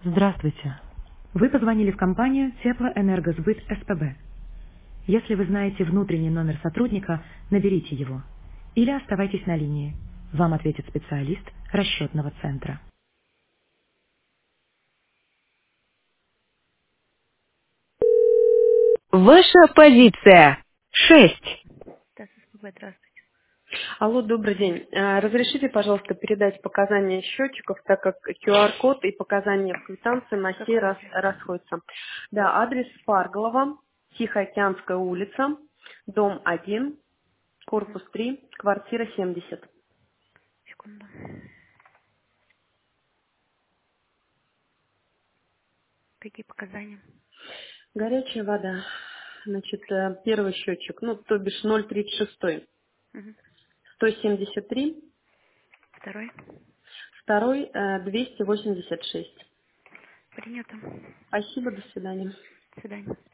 Здравствуйте. Вы позвонили в компанию Теплоэнергосбыт СПБ. Если вы знаете внутренний номер сотрудника, наберите его. Или оставайтесь на линии. Вам ответит специалист расчетного центра. Ваша позиция. 6. Да, ССПБ, здравствуйте. Алло, добрый день. Разрешите, пожалуйста, передать показания счетчиков, так как QR-код и показания в квитанции на сей Какой раз адрес? расходятся. Да, адрес Парголова, Тихоокеанская улица, дом 1, корпус 3, квартира 70. Секунду. Какие показания? Горячая вода. Значит, первый счетчик, ну, то бишь 036, Мгм. 173, Второй. второй 286. Принято. Спасибо, до свидания. До свидания.